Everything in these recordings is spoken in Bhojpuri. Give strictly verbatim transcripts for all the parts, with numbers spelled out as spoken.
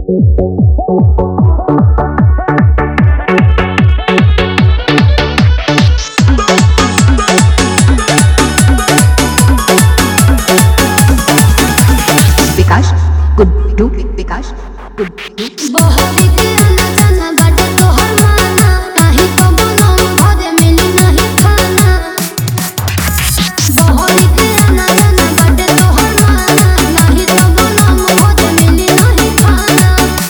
विकास गुड्डू विकास गुड्डू बहरी के आना जाना बाटे तोहर माना नाही तो बनम घरे मिली नहीं खाना। बहरी के आना जाना बाटे तोहर माना नाही तो बनम घरे मिली नहीं खाना।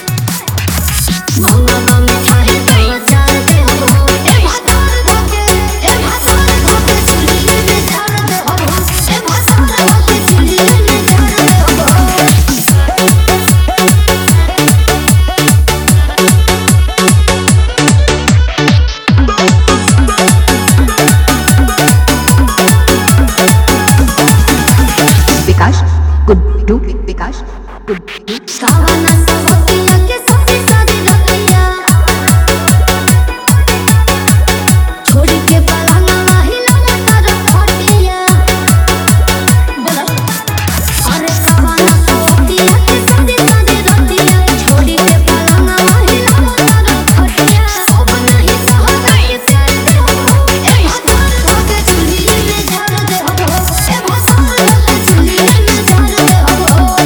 मौना मम चाहे तो चार दे हो ए भातार धोके ए भातार धोके चुली में झाड़ दे हो ए भातार धोके चुली में झाड़ दे हो। विकास गुड्डू विकास गुड्डू सावना सवतिया के सती सारी रतिया छोड़ के पलाना महिला में कर फटिया। बोला अरे सावना सवतिया के सती सारी रतिया छोड़ के पलाना महिला में कर फटिया। सब नहीं सहता के प्यार दे हो ए भातार धोके चुली में झाड़ दे हो ए भातार धोके चुली में झाड़ दे हो।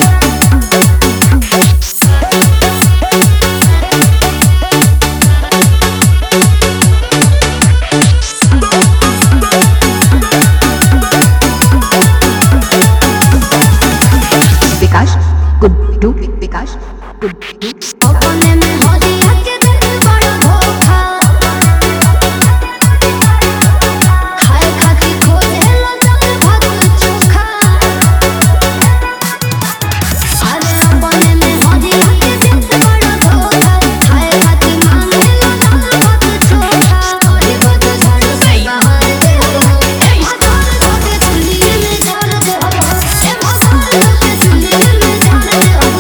विकास गुड्डू विकास गुड्डू अपने में हरिया के दिल बड़ा धोखा खाए खातिर खोजे लो जल भात चोखा। अरे अपने में हरिया के दिल बड़ा धोखा खाए खातिर मांगे लो जल भात चोखा। तोरी बद झाड़ से बाहर दे हो ए भातार धोके चुली में झाड़ दे हो ए भातार धोके चुली में झाड़ दे हो।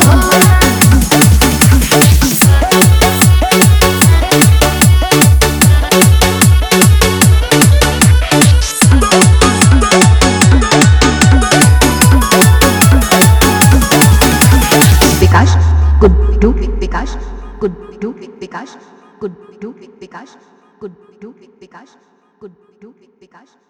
विकास गुड्डू विकास गुड्डू विकास गुड्डू विकास गुड्डू विकास गुड्डू विकास